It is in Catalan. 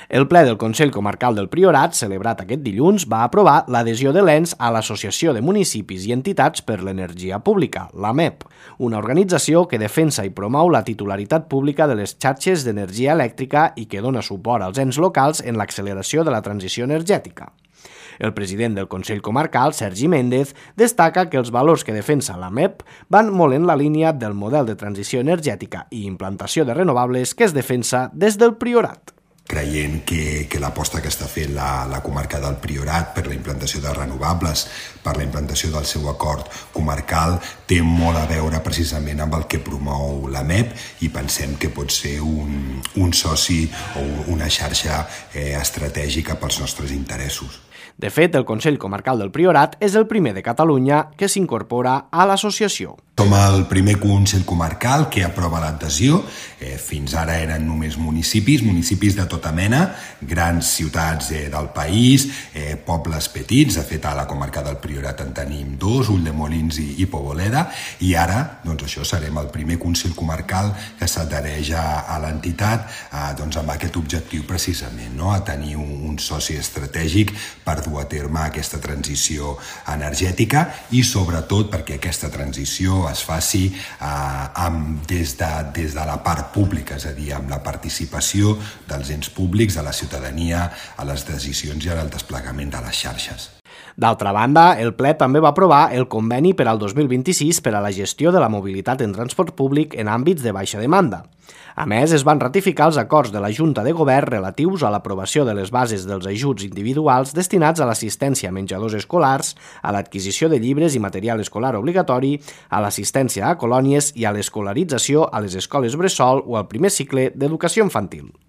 El ple del Consell Comarcal del Priorat, celebrat aquest dilluns, va aprovar l'adhesió de l'ENS a l'Associació de Municipis i Entitats per l'Energia Pública, l'AMEP, una organització que defensa i promou la titularitat pública de les xarxes d'energia elèctrica i que dona suport als ens locals en l'acceleració de la transició energètica. El president del Consell Comarcal, Sergi Méndez, destaca que els valors que defensa l'AMEP van molt en la línia del model de transició energètica i implantació de renovables que es defensa des del Priorat. Creient que l'aposta que està fent la comarca del Priorat per la implantació de renovables, per la implantació del seu acord comarcal, té molt a veure precisament amb el que promou l'AMEP i pensem que pot ser un soci o una xarxa estratègica pels nostres interessos. De fet, el Consell Comarcal del Priorat és el primer de Catalunya que s'incorpora a l'associació. Som el primer Consell Comarcal que aprova l'adhesió. Fins ara eren només municipis de tota mena, grans ciutats del país, pobles petits. De fet, a la comarca del Priorat en tenim dos, Ulldemolins i Poboleda, i ara serem el primer Consell Comarcal que s'adhereix a l'entitat amb aquest objectiu precisament, a tenir un soci estratègic per dur a terme aquesta transició energètica i sobretot perquè aquesta transició es faci des de la part pública, és a dir, amb la participació dels ens públics, de la ciutadania, a les decisions i al desplegament de les xarxes. D'altra banda, el ple també va aprovar el conveni per al 2026 per a la gestió de la mobilitat en transport públic en àmbits de baixa demanda. A més, es van ratificar els acords de la Junta de Govern relatius a l'aprovació de les bases dels ajuts individuals destinats a l'assistència a menjadors escolars, a l'adquisició de llibres i material escolar obligatori, a l'assistència a colònies i a l'escolarització a les escoles bressol o al primer cicle d'educació infantil.